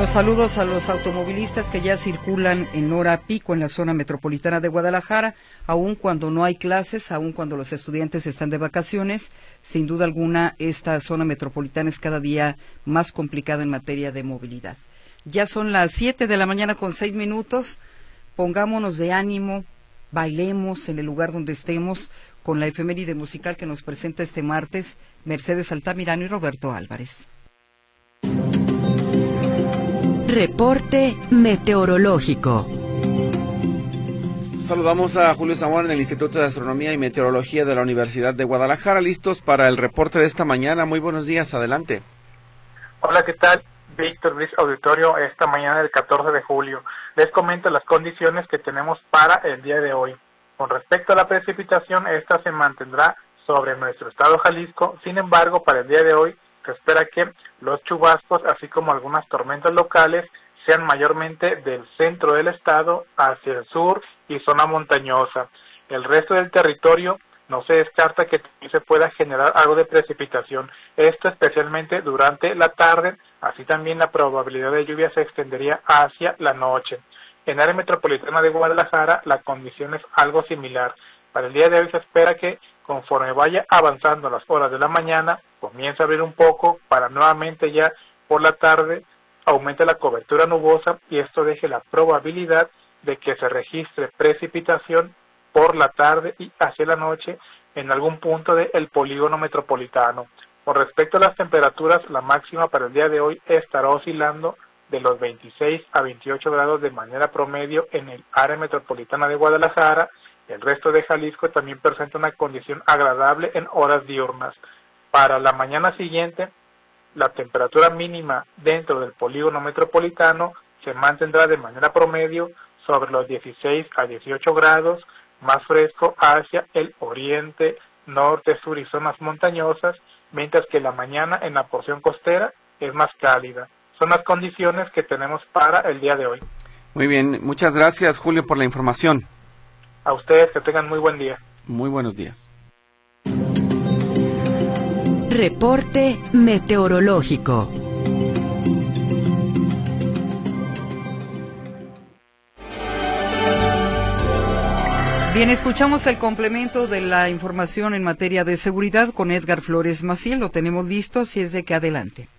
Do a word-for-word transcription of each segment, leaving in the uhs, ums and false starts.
Los saludos a los automovilistas que ya circulan en hora pico en la zona metropolitana de Guadalajara, aun cuando no hay clases, aun cuando los estudiantes están de vacaciones. Sin duda alguna, esta zona metropolitana es cada día más complicada en materia de movilidad. Ya son las siete de la mañana con seis minutos. Pongámonos de ánimo, bailemos en el lugar donde estemos con la efeméride musical que nos presenta este martes Mercedes Altamirano y Roberto Álvarez. Reporte meteorológico. Saludamos a Julio Zamora en el Instituto de Astronomía y Meteorología de la Universidad de Guadalajara, listos para el reporte de esta mañana. Muy buenos días, adelante. Hola, ¿qué tal? Víctor Luis Auditorio, esta mañana del catorce de julio. Les comento las condiciones que tenemos para el día de hoy. Con respecto a la precipitación, esta se mantendrá sobre nuestro estado Jalisco. Sin embargo, para el día de hoy se espera que los chubascos, así como algunas tormentas locales, sean mayormente del centro del estado hacia el sur y zona montañosa. El resto del territorio no se descarta que se pueda generar algo de precipitación, esto especialmente durante la tarde, así también la probabilidad de lluvia se extendería hacia la noche. En el área metropolitana de Guadalajara la condición es algo similar. Para el día de hoy se espera que conforme vaya avanzando las horas de la mañana, comienza a abrir un poco para nuevamente ya por la tarde aumente la cobertura nubosa y esto deje la probabilidad de que se registre precipitación por la tarde y hacia la noche en algún punto del polígono metropolitano. Con respecto a las temperaturas, la máxima para el día de hoy estará oscilando de los veintiséis a veintiocho grados de manera promedio en el área metropolitana de Guadalajara. El resto de Jalisco también presenta una condición agradable en horas diurnas. Para la mañana siguiente, la temperatura mínima dentro del polígono metropolitano se mantendrá de manera promedio sobre los dieciséis a dieciocho grados, más fresco hacia el oriente, norte, sur y zonas montañosas, mientras que la mañana en la porción costera es más cálida. Son las condiciones que tenemos para el día de hoy. Muy bien, muchas gracias, Julio, por la información. A ustedes que tengan muy buen día. Muy buenos días. Reporte meteorológico. Bien, escuchamos el complemento de la información en materia de seguridad con Edgar Flores Maciel. Lo tenemos listo, así es de que adelante.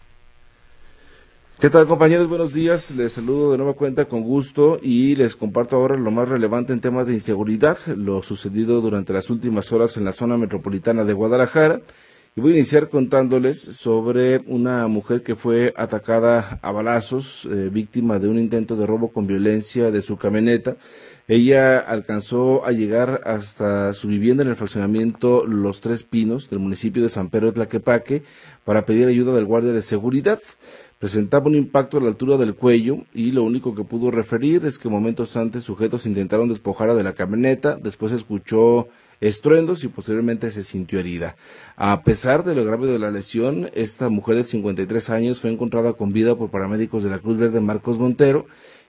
¿Qué tal, compañeros? Buenos días, les saludo de nueva cuenta con gusto y les comparto ahora lo más relevante en temas de inseguridad, lo sucedido durante las últimas horas en la zona metropolitana de Guadalajara. Y voy a iniciar contándoles sobre una mujer que fue atacada a balazos, eh, víctima de un intento de robo con violencia de su camioneta. Ella alcanzó a llegar hasta su vivienda en el fraccionamiento Los Tres Pinos del municipio de San Pedro Tlaquepaque para pedir ayuda del guardia de seguridad. Presentaba un impacto a la altura del cuello y lo único que pudo referir es que momentos antes sujetos intentaron despojarla de la camioneta, después escuchó estruendos y posteriormente se sintió herida. A pesar de lo grave de la lesión, esta mujer de cincuenta y tres años fue encontrada con vida por paramédicos de la Cruz Verde Marcos Montero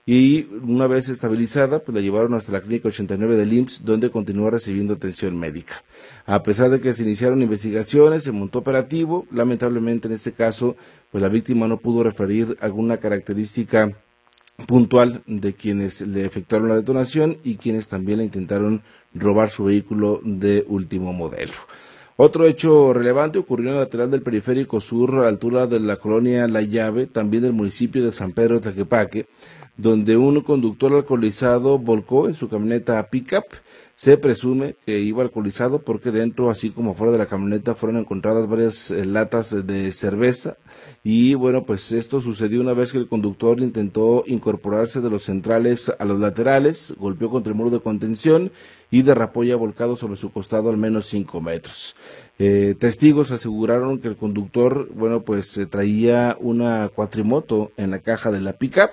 y una vez estabilizada, pues la llevaron hasta la clínica ochenta y nueve del I M S S, donde continúa recibiendo atención médica. A pesar de que se iniciaron investigaciones, se montó operativo, lamentablemente en este caso, pues la víctima no pudo referir alguna característica puntual de quienes le efectuaron la detonación y quienes también le intentaron robar su vehículo de último modelo. Otro hecho relevante ocurrió en la lateral del periférico sur, a la altura de la colonia La Llave, también del municipio de San Pedro Tlaquepaque, donde un conductor alcoholizado volcó en su camioneta pick-up. Se presume que iba alcoholizado porque dentro, así como fuera de la camioneta, fueron encontradas varias eh, latas de cerveza y bueno, pues esto sucedió una vez que el conductor intentó incorporarse de los centrales a los laterales, golpeó contra el muro de contención y derrapó ya volcado sobre su costado al menos cinco metros. Eh, testigos aseguraron que el conductor, bueno, pues eh, traía una cuatrimoto en la caja de la pick-up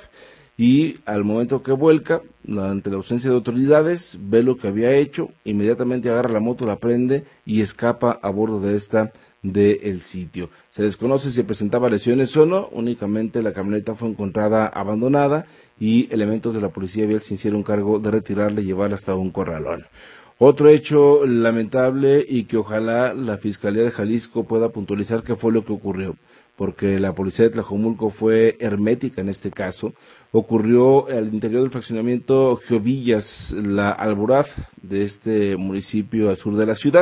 y al momento que vuelca, ante la ausencia de autoridades, ve lo que había hecho, inmediatamente agarra la moto, la prende y escapa a bordo de esta del sitio. Se desconoce si presentaba lesiones o no, únicamente la camioneta fue encontrada abandonada y elementos de la policía vial se hicieron cargo de retirarla y llevarla hasta un corralón. Otro hecho lamentable y que ojalá la Fiscalía de Jalisco pueda puntualizar qué fue lo que ocurrió. porque la policía de Tlajomulco fue hermética en este caso. Ocurrió al interior del fraccionamiento Geovillas, la Alborada de este municipio al sur de la ciudad.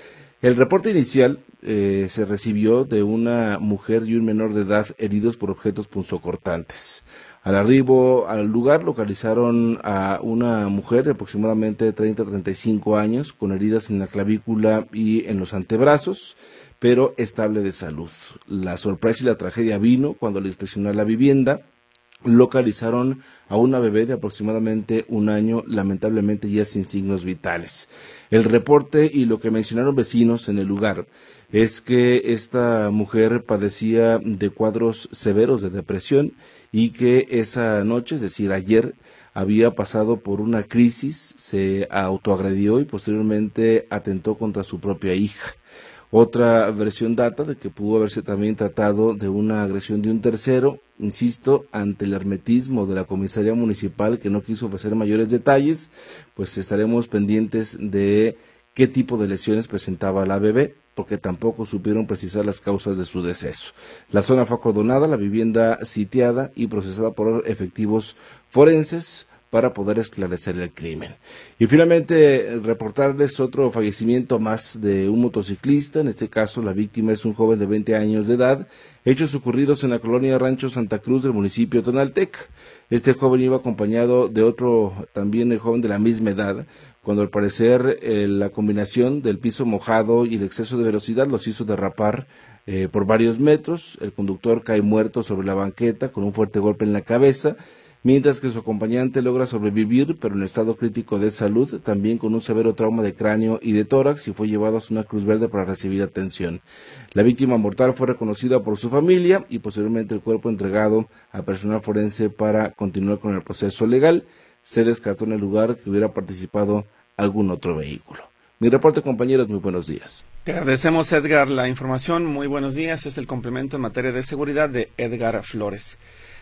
El reporte inicial eh, se recibió de una mujer y un menor de edad heridos por objetos punzocortantes. Al arribo al lugar localizaron a una mujer de aproximadamente treinta a treinta y cinco años con heridas en la clavícula y en los antebrazos, pero estable de salud. La sorpresa y la tragedia vino cuando al inspeccionar la vivienda localizaron a una bebé de aproximadamente un año, lamentablemente ya sin signos vitales. El reporte y lo que mencionaron vecinos en el lugar es que esta mujer padecía de cuadros severos de depresión y que esa noche, es decir, ayer, había pasado por una crisis, se autoagredió y posteriormente atentó contra su propia hija. Otra versión data de que pudo haberse también tratado de una agresión de un tercero, insisto, ante el hermetismo de la comisaría municipal que no quiso ofrecer mayores detalles, pues estaremos pendientes de qué tipo de lesiones presentaba la bebé, porque tampoco supieron precisar las causas de su deceso. La zona fue acordonada, la vivienda sitiada y procesada por efectivos forenses para poder esclarecer el crimen. Y finalmente, reportarles otro fallecimiento más de un motociclista. En este caso, la víctima es un joven de veinte años de edad, hechos ocurridos en la colonia Rancho Santa Cruz del municipio de Tonaltec. Este joven iba acompañado de otro, también el joven de la misma edad, cuando al parecer eh, la combinación del piso mojado y el exceso de velocidad los hizo derrapar eh, por varios metros. El conductor cae muerto sobre la banqueta con un fuerte golpe en la cabeza, mientras que su acompañante logra sobrevivir, pero en estado crítico de salud, también con un severo trauma de cráneo y de tórax, y fue llevado a una Cruz Verde para recibir atención. La víctima mortal fue reconocida por su familia y posteriormente el cuerpo entregado a personal forense para continuar con el proceso legal. Se descartó en el lugar que hubiera participado algún otro vehículo. Mi reporte, compañeros, muy buenos días. Te agradecemos, Edgar, la información. Muy buenos días. Es el complemento en materia de seguridad de Edgar Flores.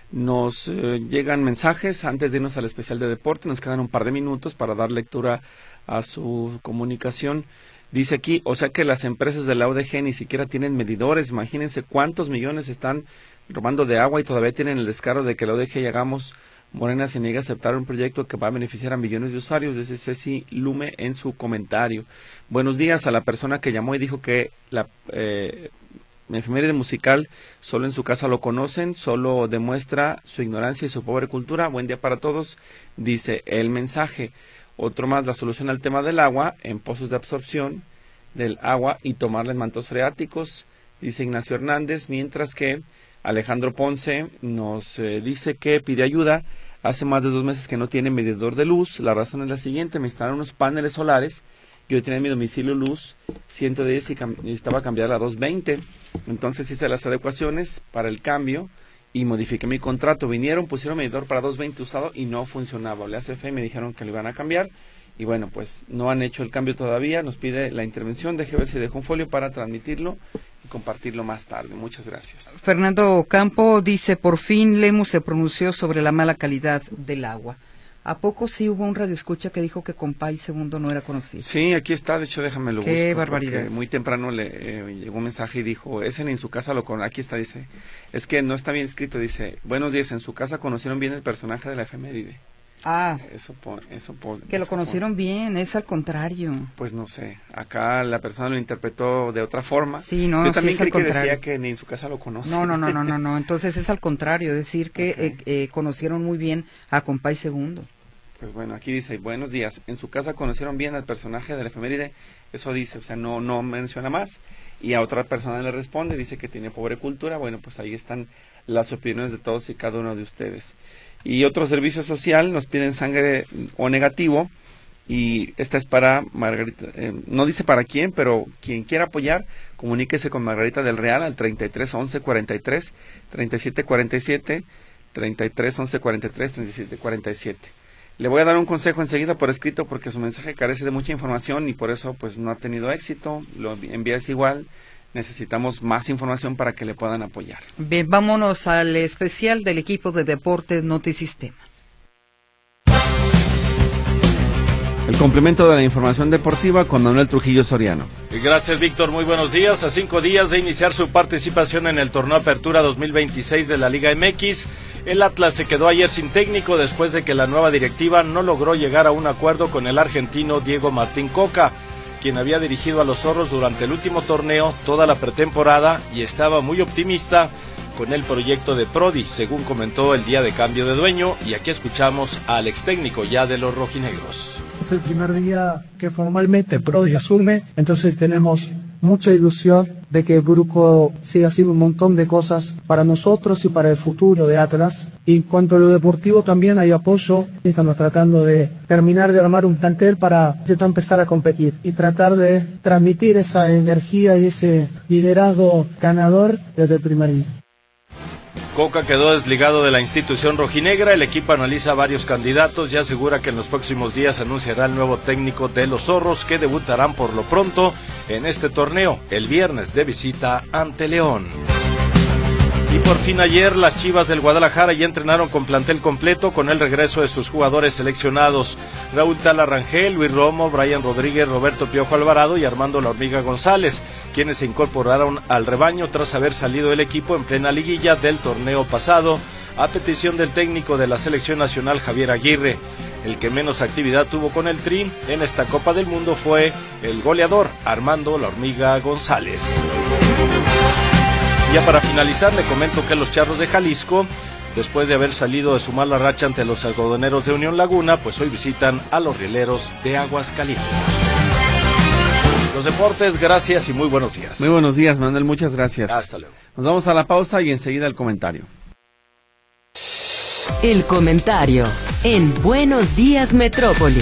Nos eh, llegan mensajes antes de irnos al especial de deporte. Nos quedan un par de minutos para dar lectura a su comunicación. Dice aquí, o sea que las empresas de la O D G ni siquiera tienen medidores. Imagínense cuántos millones están robando de agua y todavía tienen el descaro de que la O D G y Hagamos Morena se niega a aceptar un proyecto que va a beneficiar a millones de usuarios. Dice Ceci Lume en su comentario. Buenos días a la persona que llamó y dijo que la... Eh, efeméride musical solo en su casa lo conocen, solo demuestra su ignorancia y su pobre cultura. Buen día para todos, dice el mensaje. Otro más, la solución al tema del agua en pozos de absorción del agua y tomarla en mantos freáticos, dice Ignacio Hernández, mientras que Alejandro Ponce nos eh, dice que pide ayuda. Hace más de dos meses que no tiene medidor de luz. La razón es la siguiente: me instalaron unos paneles solares. Yo tenía en mi domicilio luz ciento diez y cam necesitaba cambiar a doscientos veinte. Entonces hice las adecuaciones para el cambio y modifiqué mi contrato. Vinieron, pusieron medidor para doscientos veinte usado y no funcionaba. Hablé a C F E y me dijeron que lo iban a cambiar. Y bueno, pues no han hecho el cambio todavía. Nos pide la intervención. Deje ver si dejo un folio para transmitirlo y compartirlo más tarde. Muchas gracias. Fernando Campo dice, por fin Lemus se pronunció sobre la mala calidad del agua. ¿A poco sí hubo un radioescucha que dijo que Compay Segundo no era conocido? Sí, aquí está, de hecho déjame lo busco. Qué barbaridad. Muy temprano le eh, llegó un mensaje y dijo, ese en su casa lo con aquí está, dice, es que no está bien escrito, dice, buenos días, en su casa conocieron bien el personaje de la efeméride. Ah, eso por, eso por, que eso lo conocieron por, bien, es al contrario. Pues no sé, acá la persona lo interpretó de otra forma. Sí, no, yo también sí, es creí al que contrario. decía que ni en su casa lo conocen. No, no, no, no, no, no, entonces es al contrario, decir que Okay. eh, eh, conocieron muy bien a Compay Segundo. Pues bueno, aquí dice, buenos días, en su casa conocieron bien al personaje de la efeméride, eso dice, o sea, no, no menciona más, y a otra persona le responde, dice que tiene pobre cultura. Bueno, pues ahí están las opiniones de todos y cada uno de ustedes. Y otro servicio social, nos piden sangre O negativo, y esta es para Margarita, eh, no dice para quién, pero quien quiera apoyar, comuníquese con Margarita del Real al treinta y tres once cuarenta y tres, treinta y siete cuarenta y siete, treinta y tres once cuarenta y tres, treinta y siete cuarenta y siete. Le voy a dar un consejo enseguida por escrito porque su mensaje carece de mucha información y por eso pues no ha tenido éxito. Lo envías igual. Necesitamos más información para que le puedan apoyar. Bien, vámonos al especial del equipo de deportes Notisistema. El complemento de la información deportiva con Manuel Trujillo Soriano. Gracias, Víctor. Muy buenos días. A cinco días de iniciar su participación en el torneo Apertura dos mil veintiséis de la Liga M X, el Atlas se quedó ayer sin técnico después de que la nueva directiva no logró llegar a un acuerdo con el argentino Diego Martín Coca, quien había dirigido a los Zorros durante el último torneo, toda la pretemporada, y estaba muy optimista con el proyecto de Prodi, según comentó el día de cambio de dueño, y aquí escuchamos al ex técnico ya de los rojinegros. Es el primer día que formalmente Prodi asume, entonces tenemos mucha ilusión de que el grupo siga haciendo un montón de cosas para nosotros y para el futuro de Atlas. Y en cuanto a lo deportivo también hay apoyo, estamos tratando de terminar de armar un plantel para empezar a competir y tratar de transmitir esa energía y ese liderazgo ganador desde el primer día. Coca quedó desligado de la institución rojinegra, el equipo analiza varios candidatos y asegura que en los próximos días anunciará el nuevo técnico de los Zorros, que debutarán por lo pronto en este torneo, el viernes de visita ante León. Y por fin ayer las Chivas del Guadalajara ya entrenaron con plantel completo con el regreso de sus jugadores seleccionados, Raúl Tala Rangel, Luis Romo, Brian Rodríguez, Roberto Piojo Alvarado y Armando La Hormiga González, quienes se incorporaron al rebaño tras haber salido del equipo en plena liguilla del torneo pasado, a petición del técnico de la selección nacional Javier Aguirre. El que menos actividad tuvo con el Tri en esta Copa del Mundo fue el goleador Armando La Hormiga González. Ya para finalizar, le comento que los Charros de Jalisco, después de haber salido de su mala racha ante los algodoneros de Unión Laguna, pues hoy visitan a los rieleros de Aguascalientes. Los deportes, gracias y muy buenos días. Muy buenos días, Manuel, muchas gracias. Hasta luego. Nos vamos a la pausa y enseguida el comentario. El comentario en Buenos Días Metrópoli.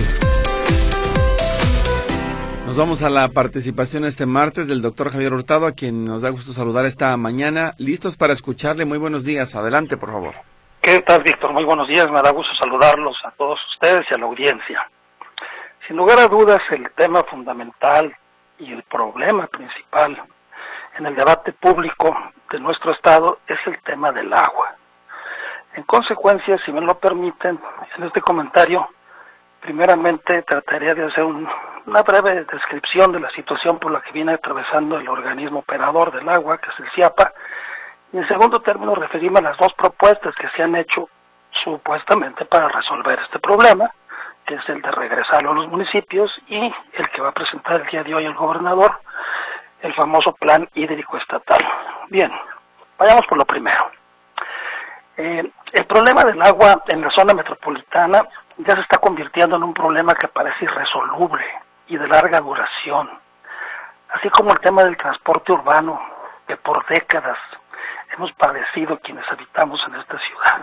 Nos vamos a la participación este martes del doctor Javier Hurtado, a quien nos da gusto saludar esta mañana. Listos para escucharle. Muy buenos días. Adelante, por favor. ¿Qué tal, Víctor? Muy buenos días. Me da gusto saludarlos a todos ustedes y a la audiencia. Sin lugar a dudas, el tema fundamental y el problema principal en el debate público de nuestro estado es el tema del agua. En consecuencia, si me lo permiten, en este comentario, primeramente trataría de hacer un, una breve descripción de la situación por la que viene atravesando el organismo operador del agua, que es el CIAPA, y en segundo término referirme a las dos propuestas que se han hecho supuestamente para resolver este problema, que es el de regresarlo a los municipios y el que va a presentar el día de hoy el gobernador, el famoso Plan Hídrico Estatal. Bien, vayamos por lo primero. Eh, el problema del agua en la zona metropolitana ya se está convirtiendo en un problema que parece irresoluble y de larga duración, así como el tema del transporte urbano, que por décadas hemos padecido quienes habitamos en esta ciudad.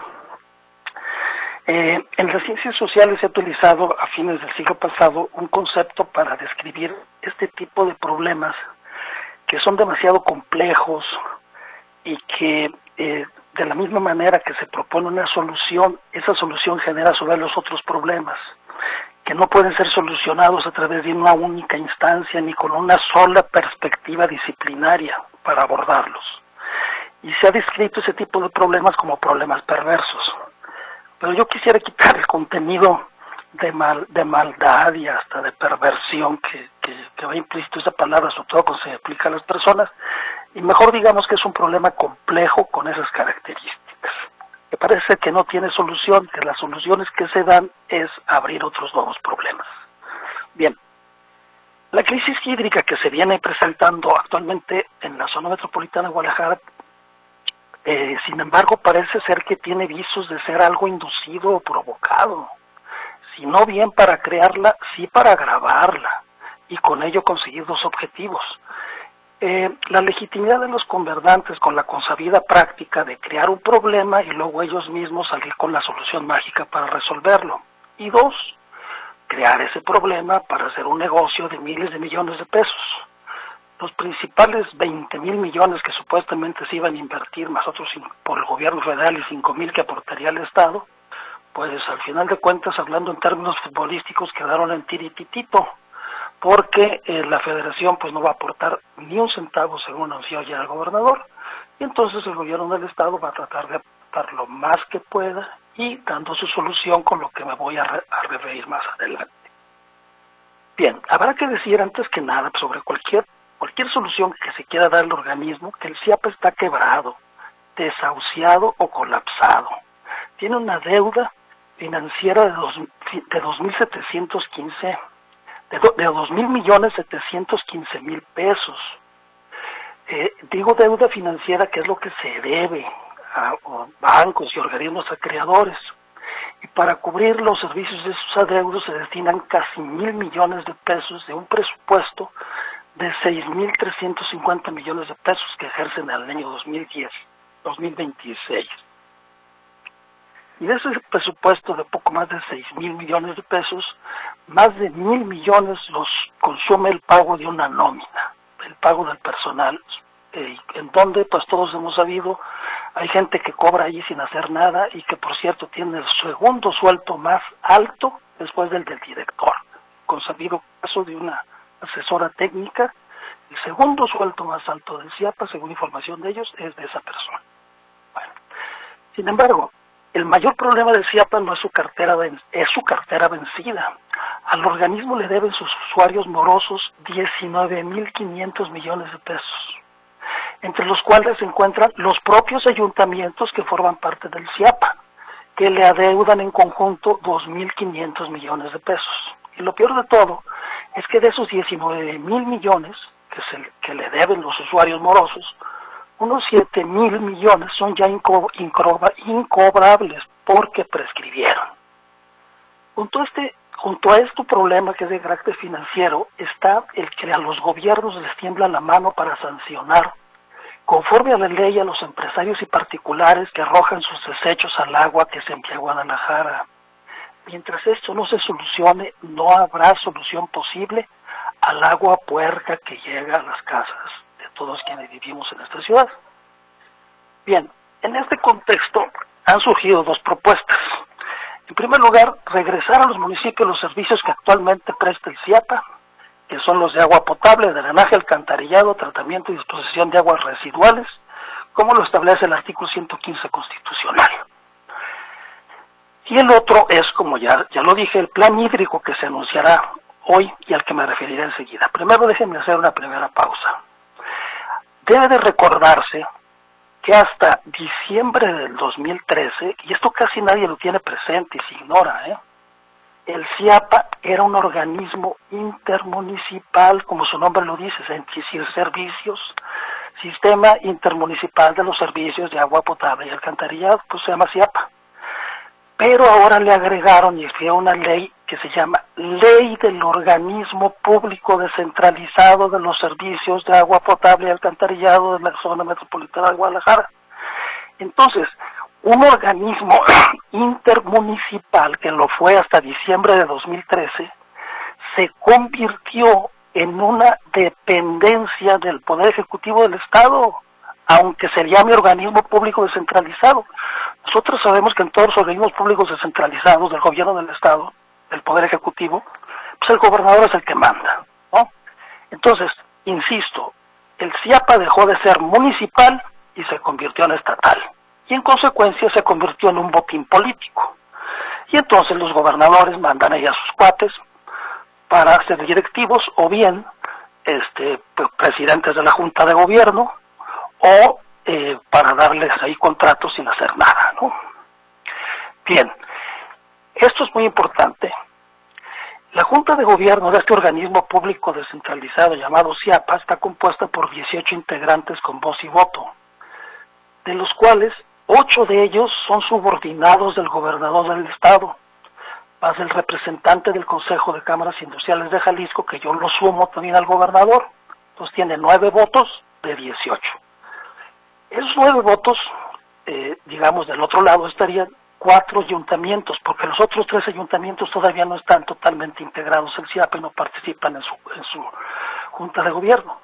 Eh, en las ciencias sociales se ha utilizado a fines del siglo pasado un concepto para describir este tipo de problemas que son demasiado complejos y que eh, de la misma manera que se propone una solución, esa solución genera sobre los otros problemas, que no pueden ser solucionados a través de una única instancia ni con una sola perspectiva disciplinaria para abordarlos. Y se ha descrito ese tipo de problemas como problemas perversos. Pero yo quisiera quitar el contenido de mal, de maldad y hasta de perversión que, que, que va implícito esa palabra, sobre todo cuando se aplica a las personas, y mejor digamos que es un problema complejo con esas características. Me parece que no tiene solución, que las soluciones que se dan es abrir otros nuevos problemas. Bien, la crisis hídrica que se viene presentando actualmente en la zona metropolitana de Guadalajara, eh, sin embargo, parece ser que tiene visos de ser algo inducido o provocado, si no bien para crearla, sí para agravarla, y con ello conseguir dos objetivos. Eh, la legitimidad de los gobernantes con la consabida práctica de crear un problema y luego ellos mismos salir con la solución mágica para resolverlo. Y dos, crear ese problema para hacer un negocio de miles de millones de pesos. Los principales veinte mil millones que supuestamente se iban a invertir, más otros por el gobierno federal y cinco mil que aportaría el Estado, pues al final de cuentas, hablando en términos futbolísticos, quedaron en tirititito, porque eh, la federación pues no va a aportar ni un centavo según anunció ya el gobernador, y entonces el gobierno del estado va a tratar de aportar lo más que pueda y dando su solución con lo que me voy a, re a referir más adelante. Bien, habrá que decir antes que nada sobre cualquier cualquier solución que se quiera dar al organismo que el CIAPA está quebrado, desahuciado o colapsado. Tiene una deuda financiera de dos, de dos mil setecientos quince, de, do, de dos mil millones setecientos quince mil pesos. Eh, digo deuda financiera, que es lo que se debe a, a bancos y organismos acreedores. Y para cubrir los servicios de esos adeudos se destinan casi mil millones de pesos de un presupuesto de seis mil trescientos cincuenta millones de pesos que ejercen en el año dos mil diez, dos mil veintiséis. Y de ese presupuesto de poco más de seis mil millones de pesos, más de mil millones los consume el pago de una nómina, el pago del personal, eh, en donde pues todos hemos sabido, hay gente que cobra allí sin hacer nada y que por cierto tiene el segundo sueldo más alto después del del director, con sabido caso de una asesora técnica, el segundo sueldo más alto del CIAPA, según información de ellos, es de esa persona. Bueno, sin embargo, el mayor problema del CIAPA no es su cartera, es su cartera vencida. Al organismo le deben sus usuarios morosos diecinueve mil quinientos millones de pesos, entre los cuales se encuentran los propios ayuntamientos que forman parte del CIAPA, que le adeudan en conjunto dos mil quinientos millones de pesos. Y lo peor de todo es que de esos diecinueve mil millones que, se, que le deben los usuarios morosos, unos siete mil millones son ya inco, inco, incobrables porque prescribieron. Junto a, este, junto a este problema que es de carácter financiero está el que a los gobiernos les tiembla la mano para sancionar, conforme a la ley, a los empresarios y particulares que arrojan sus desechos al agua que se envía a Guadalajara. Mientras esto no se solucione, no habrá solución posible al agua puerca que llega a las casas de todos quienes vivimos en esta ciudad. Bien, en este contexto han surgido dos propuestas. En primer lugar, regresar a los municipios los servicios que actualmente presta el CIAPA, que son los de agua potable, drenaje, alcantarillado, tratamiento y disposición de aguas residuales, como lo establece el artículo ciento quince constitucional. Y el otro es, como ya, ya lo dije, el plan hídrico que se anunciará hoy y al que me referiré enseguida. Primero déjenme hacer una primera pausa. Debe de recordarse que hasta diciembre del dos mil trece, y esto casi nadie lo tiene presente y se ignora, ¿eh? el CIAPA era un organismo intermunicipal, como su nombre lo dice, es decir, servicios, Sistema Intermunicipal de los Servicios de Agua Potable y Alcantarillado, pues se llama CIAPA. Pero ahora le agregaron y escribió una ley que se llama Ley del Organismo Público Descentralizado de los Servicios de Agua Potable y Alcantarillado de la Zona Metropolitana de Guadalajara. Entonces, un organismo intermunicipal, que lo fue hasta diciembre de dos mil trece, se convirtió en una dependencia del Poder Ejecutivo del Estado, aunque se llame organismo público descentralizado. Nosotros sabemos que en todos los organismos públicos descentralizados del gobierno del Estado, del Poder Ejecutivo, pues el gobernador es el que manda, ¿no? Entonces, insisto, el CIAPA dejó de ser municipal y se convirtió en estatal. Y en consecuencia se convirtió en un botín político. Y entonces los gobernadores mandan ahí a sus cuates para ser directivos o bien este, pues, presidentes de la Junta de Gobierno o eh, para darles ahí contratos sin hacer nada, ¿no? Bien, esto es muy importante. La Junta de Gobierno de este organismo público descentralizado llamado CIAPA está compuesta por dieciocho integrantes con voz y voto, de los cuales ocho de ellos son subordinados del gobernador del estado, más el representante del Consejo de Cámaras Industriales de Jalisco, que yo lo sumo también al gobernador. Entonces tiene nueve votos de dieciocho. Esos nueve votos, eh, digamos, del otro lado estarían cuatro ayuntamientos, porque los otros tres ayuntamientos todavía no están totalmente integrados al CIAPA y no participan en su, en su Junta de Gobierno.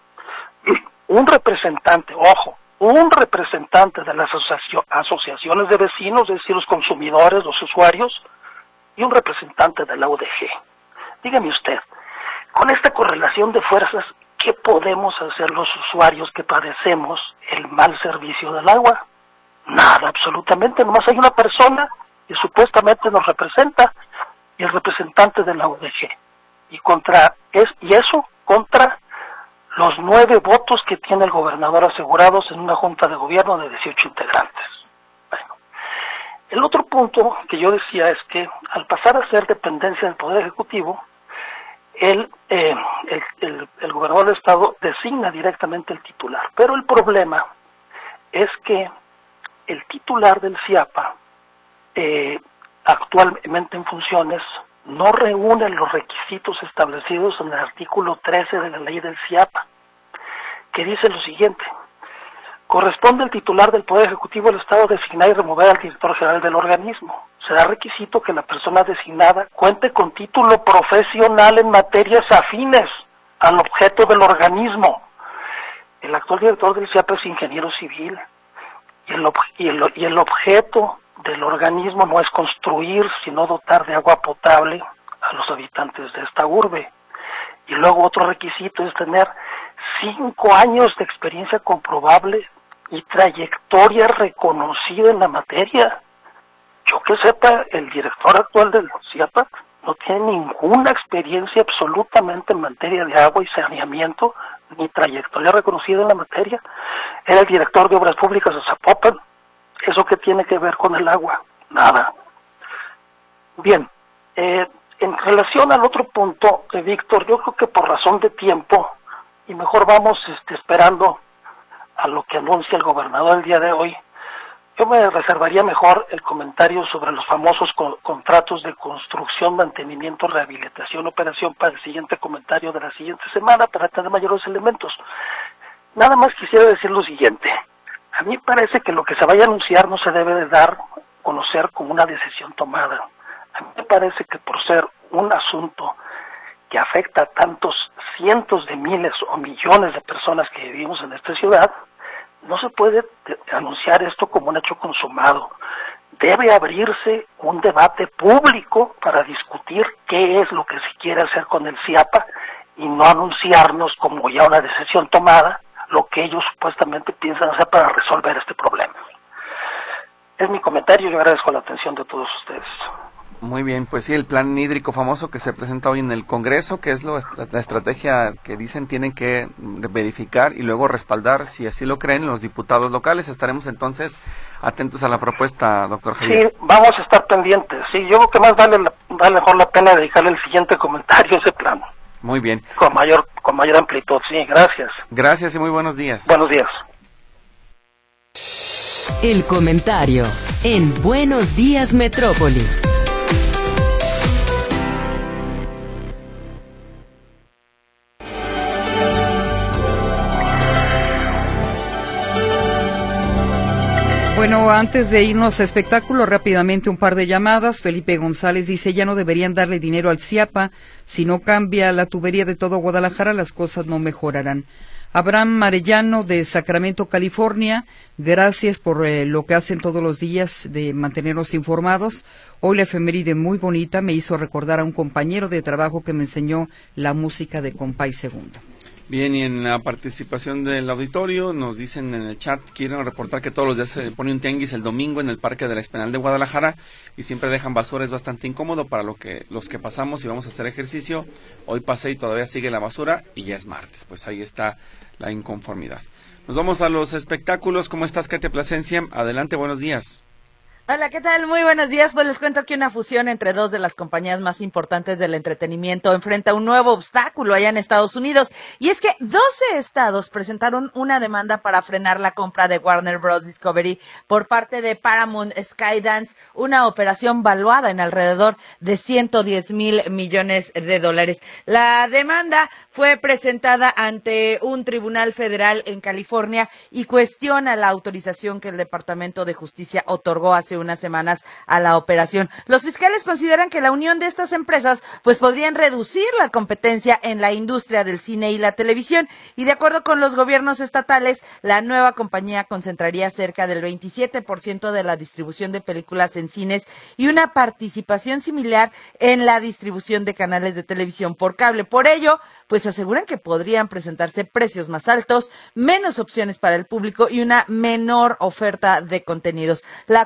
Un representante, ojo, un representante de las asocio- asociaciones de vecinos, es decir, los consumidores, los usuarios, y un representante de la U D G. Dígame usted, con esta correlación de fuerzas, ¿qué podemos hacer los usuarios que padecemos el mal servicio del agua? Nada, absolutamente, nomás hay una persona que supuestamente nos representa, y el representante de la U D G. y contra es y eso contra los nueve votos que tiene el gobernador asegurados en una junta de gobierno de dieciocho integrantes. Bueno, el otro punto que yo decía es que al pasar a ser dependencia del Poder Ejecutivo, el, eh, el, el, el gobernador del estado designa directamente el titular, pero el problema es que el titular del C I A P A, eh, actualmente en funciones, no reúne los requisitos establecidos en el artículo trece de la ley del C I A P A, que dice lo siguiente: corresponde al titular del Poder Ejecutivo del Estado designar y remover al director general del organismo. Será requisito que la persona designada cuente con título profesional en materias afines al objeto del organismo. El actual director del C I A P A es ingeniero civil, y el, y el, y el objeto del organismo no es construir, sino dotar de agua potable a los habitantes de esta urbe. Y luego otro requisito es tener cinco años de experiencia comprobable y trayectoria reconocida en la materia. Yo que sepa, el director actual del C I A P A no tiene ninguna experiencia absolutamente en materia de agua y saneamiento, ni trayectoria reconocida en la materia. Era el director de Obras Públicas de Zapopan. ¿Eso qué tiene que ver con el agua? Nada. Bien, eh, en relación al otro punto, eh, Víctor, yo creo que por razón de tiempo, y mejor vamos este, esperando a lo que anuncia el gobernador el día de hoy, yo me reservaría mejor el comentario sobre los famosos co- contratos de construcción, mantenimiento, rehabilitación, operación para el siguiente comentario de la siguiente semana, para tener mayores elementos. Nada más quisiera decir lo siguiente: a mí parece que lo que se vaya a anunciar no se debe de dar a conocer como una decisión tomada. A mí me parece que por ser un asunto que afecta a tantos cientos de miles o millones de personas que vivimos en esta ciudad, no se puede anunciar esto como un hecho consumado. Debe abrirse un debate público para discutir qué es lo que se quiere hacer con el C I A P A y no anunciarnos como ya una decisión tomada lo que ellos supuestamente piensan hacer para resolver este problema. Es mi comentario y agradezco la atención de todos ustedes. Muy bien, pues sí, el plan hídrico famoso que se presenta hoy en el Congreso, que es lo, la estrategia que dicen tienen que verificar y luego respaldar, si así lo creen, los diputados locales. Estaremos entonces atentos a la propuesta, doctor Javier. Sí, vamos a estar pendientes. Sí, yo creo que más vale, la, vale mejor la pena dedicarle el siguiente comentario a ese plan. Muy bien. Con mayor, con mayor amplitud, sí, gracias. Gracias y muy buenos días. Buenos días. El comentario en Buenos Días Metrópoli. Bueno, antes de irnos a espectáculo, rápidamente un par de llamadas. Felipe González dice: ya no deberían darle dinero al C I A P A. Si no cambia la tubería de todo Guadalajara, las cosas no mejorarán. Abraham Marellano, de Sacramento, California: gracias por eh, lo que hacen todos los días de mantenernos informados. Hoy la efeméride muy bonita me hizo recordar a un compañero de trabajo que me enseñó la música de Compay Segundo. Bien, y en la participación del auditorio nos dicen en el chat, quieren reportar que todos los días se pone un tianguis el domingo en el Parque de la Esplanada de Guadalajara y siempre dejan basura. Es bastante incómodo para lo que los que pasamos y vamos a hacer ejercicio. Hoy pasé y todavía sigue la basura y ya es martes. Pues ahí está la inconformidad. Nos vamos a los espectáculos. ¿Cómo estás, Katia Plasencia? Adelante, buenos días. Hola, ¿qué tal? Muy buenos días. Pues les cuento que una fusión entre dos de las compañías más importantes del entretenimiento enfrenta un nuevo obstáculo allá en Estados Unidos. Y es que doce estados presentaron una demanda para frenar la compra de Warner Bros. Discovery por parte de Paramount Skydance, una operación valuada en alrededor de ciento diez mil millones de dólares. La demanda fue presentada ante un tribunal federal en California y cuestiona la autorización que el Departamento de Justicia otorgó hace unas semanas a la operación. Los fiscales consideran que la unión de estas empresas pues podrían reducir la competencia en la industria del cine y la televisión, y de acuerdo con los gobiernos estatales, la nueva compañía concentraría cerca del veintisiete por ciento de la distribución de películas en cines y una participación similar en la distribución de canales de televisión por cable. Por ello, pues aseguran que podrían presentarse precios más altos, menos opciones para el público y una menor oferta de contenidos. La coalición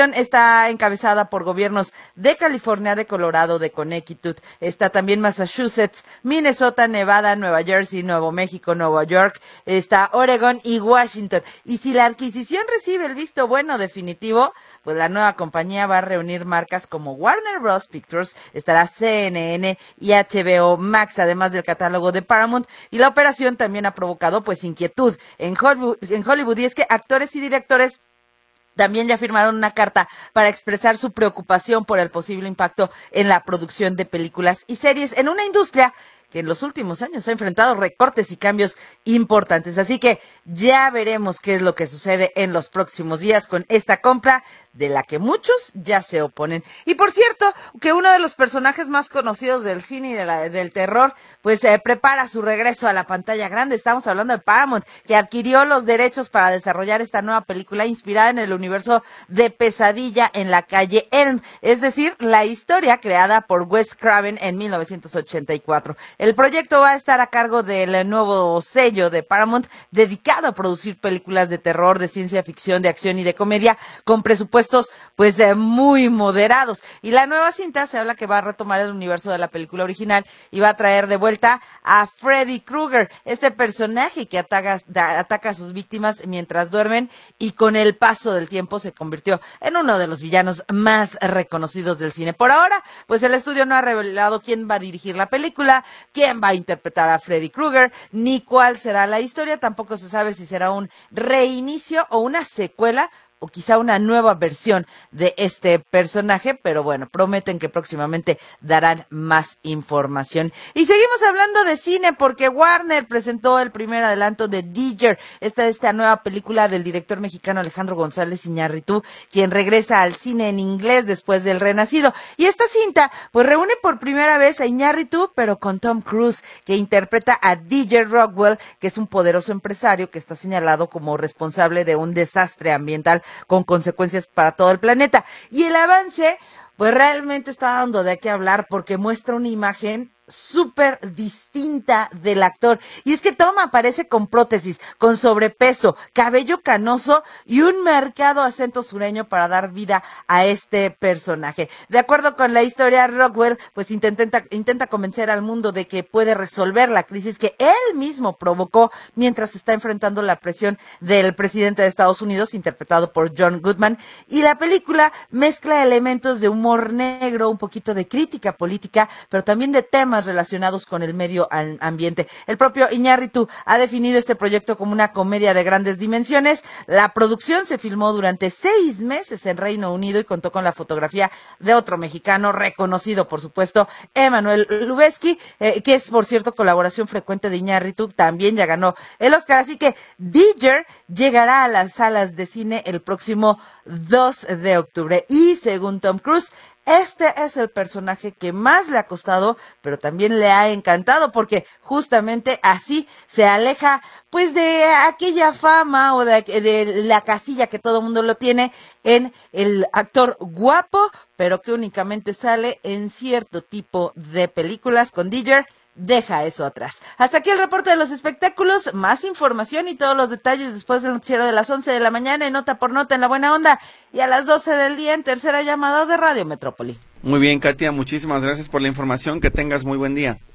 comisión está encabezada por gobiernos de California, de Colorado, de Connecticut, está también Massachusetts, Minnesota, Nevada, Nueva Jersey, Nuevo México, Nueva York, está Oregon y Washington. Y si la adquisición recibe el visto bueno definitivo, pues la nueva compañía va a reunir marcas como Warner Bros. Pictures, estará C N N y H B O Max, además del catálogo de Paramount, y la operación también ha provocado pues inquietud en Hollywood, en Hollywood, y es que actores y directores también ya firmaron una carta para expresar su preocupación por el posible impacto en la producción de películas y series en una industria que en los últimos años ha enfrentado recortes y cambios importantes. Así que ya veremos qué es lo que sucede en los próximos días con esta compra, de la que muchos ya se oponen. Y por cierto, que uno de los personajes más conocidos del cine y de la, del terror, pues eh, prepara su regreso a la pantalla grande. Estamos hablando de Paramount, que adquirió los derechos para desarrollar esta nueva película inspirada en el universo de Pesadilla en la calle Elm, es decir, la historia creada por Wes Craven en mil novecientos ochenta y cuatro. El proyecto va a estar a cargo del nuevo sello de Paramount, dedicado a producir películas de terror, de ciencia ficción, de acción y de comedia, con presupuestos pues eh, muy moderados. Y la nueva cinta se habla que va a retomar el universo de la película original y va a traer de vuelta a Freddy Krueger, este personaje que ataca, da, ataca a sus víctimas mientras duermen, y con el paso del tiempo se convirtió en uno de los villanos más reconocidos del cine. Por ahora, pues el estudio no ha revelado quién va a dirigir la película, quién va a interpretar a Freddy Krueger, ni cuál será la historia. Tampoco se sabe si será un reinicio o una secuela, o quizá una nueva versión de este personaje, pero bueno, prometen que próximamente darán más información. Y seguimos hablando de cine porque Warner presentó el primer adelanto de Digger, esta esta nueva película del director mexicano Alejandro González Iñárritu, quien regresa al cine en inglés después del Renacido. Y esta cinta pues reúne por primera vez a Iñárritu, pero con Tom Cruise, que interpreta a Digger Rockwell, que es un poderoso empresario que está señalado como responsable de un desastre ambiental con consecuencias para todo el planeta. Y el avance, pues realmente está dando de qué hablar porque muestra una imagen súper distinta del actor. Y es que Tom aparece con prótesis, con sobrepeso, cabello canoso y un marcado acento sureño para dar vida a este personaje. De acuerdo con la historia, Rockwell pues intenta, intenta convencer al mundo de que puede resolver la crisis que él mismo provocó mientras está enfrentando la presión del presidente de Estados Unidos, interpretado por John Goodman. Y la película mezcla elementos de humor negro, un poquito de crítica política, pero también de temas relacionados con el medio ambiente. El propio Iñárritu ha definido este proyecto como una comedia de grandes dimensiones. La producción se filmó durante seis meses en Reino Unido y contó con la fotografía de otro mexicano reconocido, por supuesto, Emmanuel Lubezki, eh, que es, por cierto, colaboración frecuente de Iñárritu. También ya ganó el Oscar, así que Digger llegará a las salas de cine el próximo dos de octubre. Y según Tom Cruise, este es el personaje que más le ha costado, pero también le ha encantado, porque justamente así se aleja pues de aquella fama o de, de la casilla que todo el mundo lo tiene en el actor guapo, pero que únicamente sale en cierto tipo de películas. Con Digger deja eso atrás. Hasta aquí el reporte de los espectáculos. Más información y todos los detalles después del noticiero de las once de la mañana en Nota por Nota en La Buena Onda, y a las doce del día en Tercera Llamada de Radio Metrópoli. Muy bien, Katia, muchísimas gracias por la información. Que tengas muy buen día.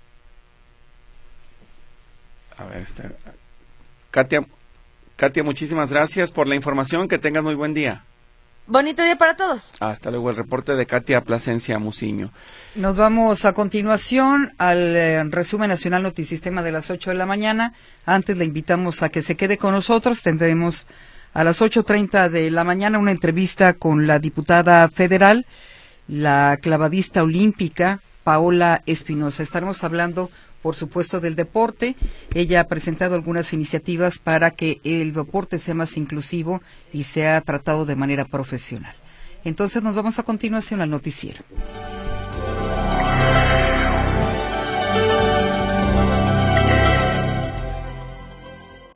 A ver, este... Katia, Katia, muchísimas gracias por la información. Que tengas muy buen día. Bonito día para todos. Hasta luego, el reporte de Katia Plasencia Muciño. Nos vamos a continuación al eh, resumen nacional Notisistema de las ocho de la mañana. Antes le invitamos a que se quede con nosotros. Tendremos a las ocho treinta de la mañana una entrevista con la diputada federal, la clavadista olímpica Paola Espinosa. Estaremos hablando, por supuesto, del deporte. Ella ha presentado algunas iniciativas para que el deporte sea más inclusivo y sea tratado de manera profesional. Entonces nos vamos a continuación al noticiero.